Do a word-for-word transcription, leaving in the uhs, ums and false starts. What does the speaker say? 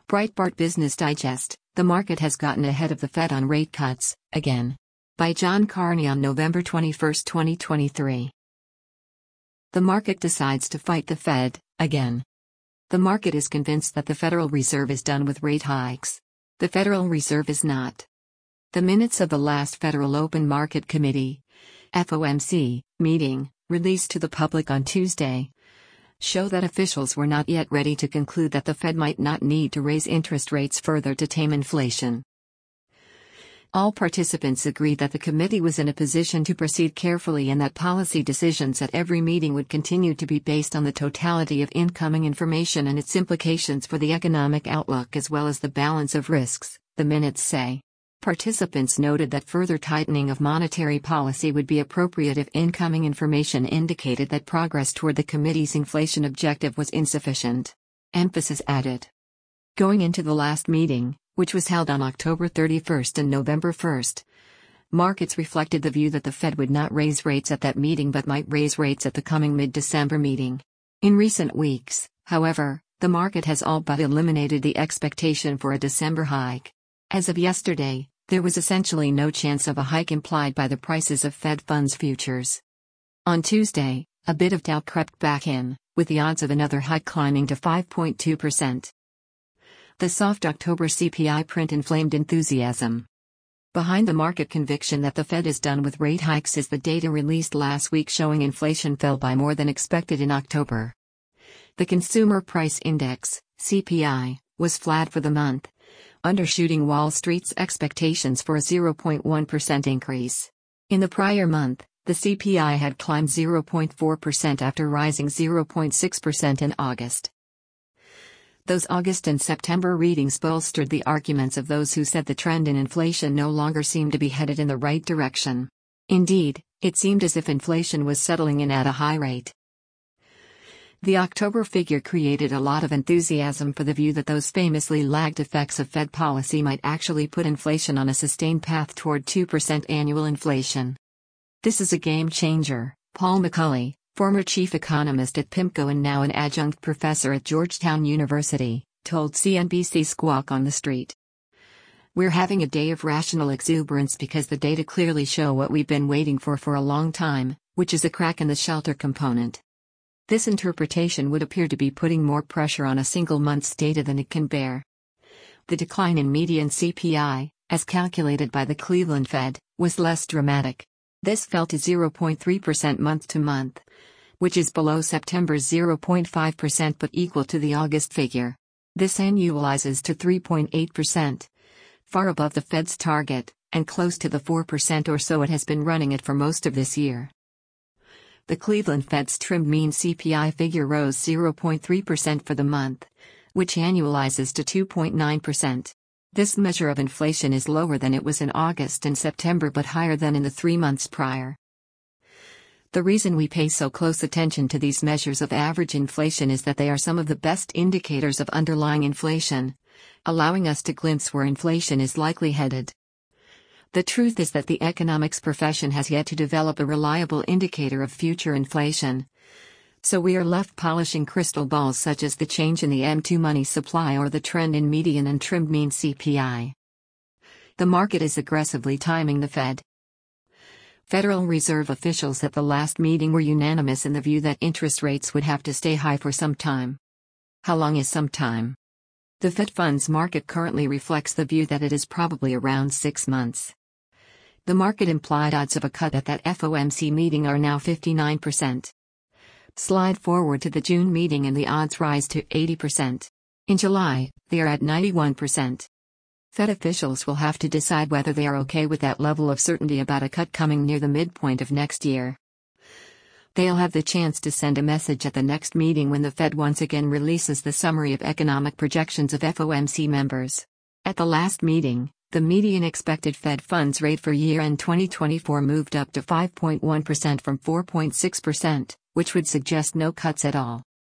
Breitbart Business Digest: The market has gotten ahead of the Fed on rate cuts, again. By John Carney on November twenty-first, twenty twenty-three. The market decides to fight the Fed, again. The market is convinced that the Federal Reserve is done with rate hikes. The Federal Reserve is not. The minutes of the last Federal Open Market Committee (F O M C) meeting, released to the public on Tuesday, show that officials were not yet ready to conclude that the Fed might not need to raise interest rates further to tame inflation. All participants agreed that the committee was in a position to proceed carefully and that policy decisions at every meeting would continue to be based on the totality of incoming information and its implications for the economic outlook as well as the balance of risks, the minutes say. Participants noted that further tightening of monetary policy would be appropriate if incoming information indicated that progress toward the committee's inflation objective was insufficient. Emphasis added. Going into the last meeting, which was held on October thirty-first and November first, markets reflected the view that the Fed would not raise rates at that meeting but might raise rates at the coming mid-December meeting. In recent weeks, however, the market has all but eliminated the expectation for a December hike. As of yesterday, there was essentially no chance of a hike implied by the prices of Fed funds futures. On Tuesday, a bit of doubt crept back in, with the odds of another hike climbing to five point two percent. The soft October C P I print inflamed enthusiasm. Behind the market conviction that the Fed is done with rate hikes is the data released last week showing inflation fell by more than expected in October. The Consumer Price Index, C P I, was flat for the month, undershooting Wall Street's expectations for a zero point one percent increase. In the prior month, the C P I had climbed zero point four percent after rising zero point six percent in August. Those August and September readings bolstered the arguments of those who said the trend in inflation no longer seemed to be headed in the right direction. Indeed, it seemed as if inflation was settling in at a high rate. The October figure created a lot of enthusiasm for the view that those famously lagged effects of Fed policy might actually put inflation on a sustained path toward two percent annual inflation. This is a game changer, Paul McCulley, former chief economist at PIMCO and now an adjunct professor at Georgetown University, told C N B C Squawk on the Street. We're having a day of rational exuberance because the data clearly show what we've been waiting for for a long time, which is a crack in the shelter component. This interpretation would appear to be putting more pressure on a single month's data than it can bear. The decline in median C P I, as calculated by the Cleveland Fed, was less dramatic. This fell to zero point three percent month to month, which is below September's zero point five percent but equal to the August figure. This annualizes to three point eight percent, far above the Fed's target, and close to the four percent or so it has been running at for most of this year. The Cleveland Fed's trimmed mean C P I figure rose zero point three percent for the month, which annualizes to two point nine percent. This measure of inflation is lower than it was in August and September but higher than in the three months prior. The reason we pay so close attention to these measures of average inflation is that they are some of the best indicators of underlying inflation, allowing us to glimpse where inflation is likely headed. The truth is that the economics profession has yet to develop a reliable indicator of future inflation. So we are left polishing crystal balls such as the change in the M two money supply or the trend in median and trimmed mean C P I. The market is aggressively timing the Fed. Federal Reserve officials at the last meeting were unanimous in the view that interest rates would have to stay high for some time. How long is some time? The Fed funds market currently reflects the view that it is probably around six months. The market implied odds of a cut at that F O M C meeting are now fifty-nine percent. Slide forward to the June meeting and the odds rise to eighty percent. In July, they are at ninety-one percent. Fed officials will have to decide whether they are okay with that level of certainty about a cut coming near the midpoint of next year. They'll have the chance to send a message at the next meeting when the Fed once again releases the summary of economic projections of F O M C members. At the last meeting, the median expected Fed funds rate for year-end twenty twenty-four moved up to five point one percent from four point six percent, which would suggest no cuts at all.